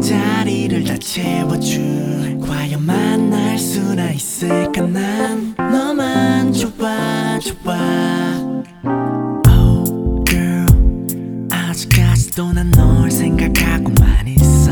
빈자리를 다 채워줄 과연 만날 수나 있을까 난 너만 좋아 좋아 Oh girl 아직까지도 난 널 생각하고만 있어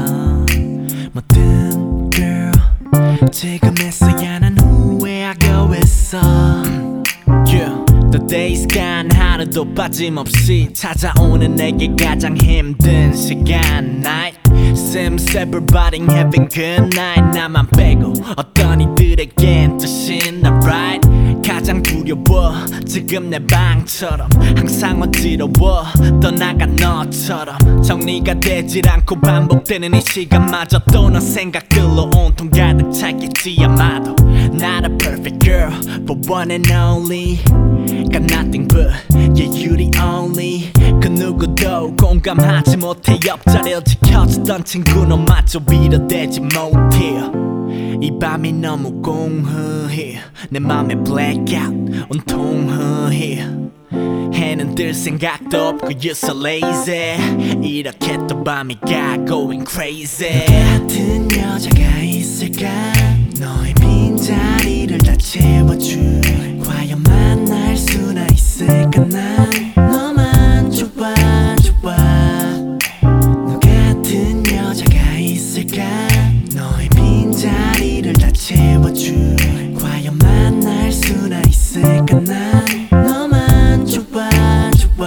뭐든 girl 지금에서야 난 후회하고 있어 Yeah The days gone 하루도 빠짐없이 찾아오는 내게 가장 힘든 시간 Night Seems everybody having good night 나만 빼고 어떤 이들에겐 뜻인 alright 가장 두려워 지금 내 방처럼 항상 어지러워 떠나간 너처럼 정리가 되질 않고 반복되는 이 시간마저도 너 생각들로 온통 가득 찼겠지 아마도 Not a perfect girl but one and only Got nothing but yeah you the only 그 누구도 공감하지 못해 옆자리를 지켜주던 친구 너마저 위로되지 못해 이 밤이 너무 공허해 내 맘에 blackout 온통 허해 해는 뜰 생각도 없고 you're so lazy 이렇게 또 밤이 가 going crazy 너 같은 여자가 있을까 너의 빈자리를 다 채워줄 과연 만날 수나 있을까 난 너만 좋아 좋아 너 같은 여자가 있을까 너의 빈자리를 다 채워줄 과연 만날 수나 있을까 난 너만 좋아 좋아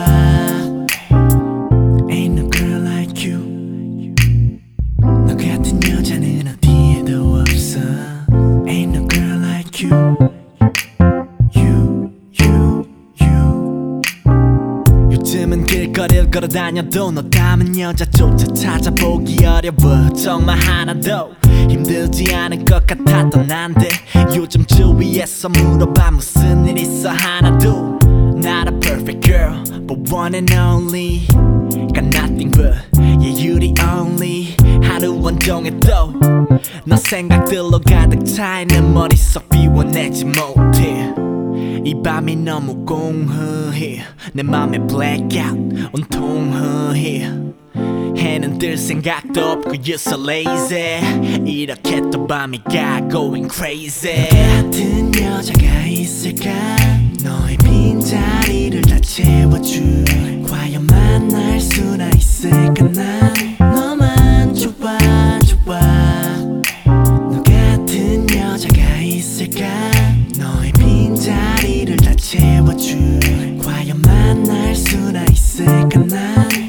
Ain't no girl like you 너 같은 여자는 어디에도 없어 Ain't no girl like you 요즘은 길거리를 걸어다녀도 너 닮은 여자조차 찾아보기 어려워 정말 하나도 힘들지 않을 것 같았던 난데 요즘 주위에서 물어봐 무슨 일 있어 하나도 Not a perfect girl but one and only Got nothing but yeah you the only 하루 온종일 또 너 생각들로 가득 차있는 머릿속 비워내지 못해 이 밤이 너무 공허해 내 맘에 blackout 온통 허해 해는 뜰 생각도 없고 you're so lazy 이렇게 또 밤이 가 going crazy 너 같은 여자가 있을까 너의 빈자리를 다 채워줄 과연 만날 수나 있을까 난 너만 좋아 좋아 너 같은 여자가 있을까 너의 빈자리를 다 채워줄 과연 만날 수나 있을까 난